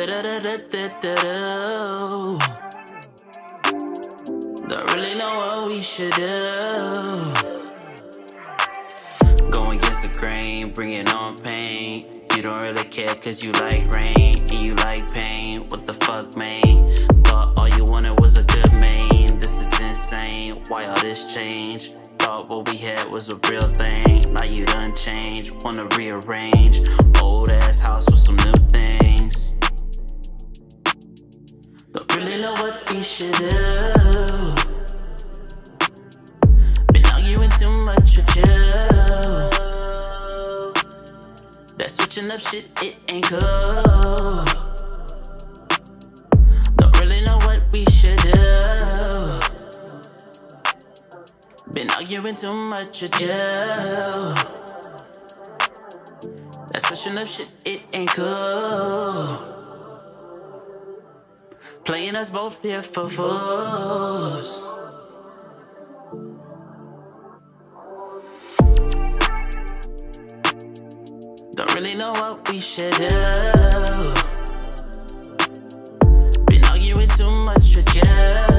Da-da-da-da-da-da-da. Don't really know what we should do. Go against the grain, bring it on pain. You don't really care cause you like rain and you like pain. What the fuck, man? Thought all you wanted was a good man. This is insane, why all this change? Thought what we had was a real thing. Now you done changed, wanna rearrange old ass house with some new things. Don't really know what we should do. Been arguing too much with you. That switching up shit, it ain't cool. Don't really know what we should do. Been arguing too much with you. That switching up shit, it ain't cool. Playing us both here for fools. Don't really know what we should do. Been arguing too much with you.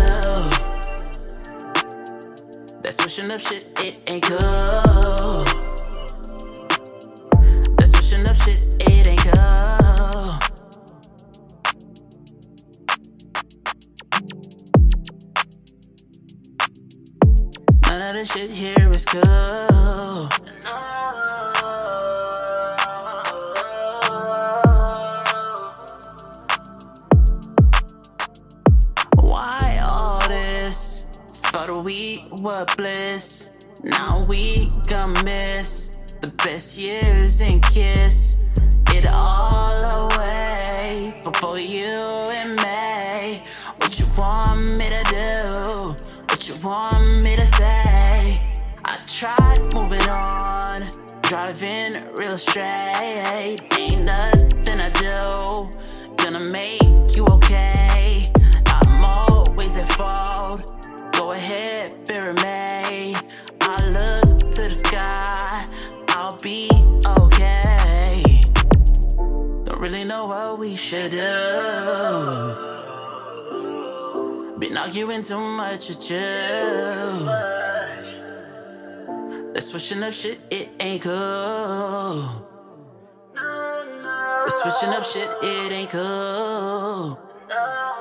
That switching up shit, it ain't cool. That switching up shit, it ain't cool. None of this shit here is cool. Why all this? Thought we were bliss. Now we gonna miss the best years and kiss it all away for both you and me. What you want me to do? What you want me to say? I tried moving on, driving real straight. Ain't nothing I do gonna make you okay. I'm always at fault. Go ahead, bury me. I look to the sky, I'll be okay. Don't really know what we should do. Been arguing too much with you. That switching up shit, it ain't cool. That switching up shit, it ain't cool.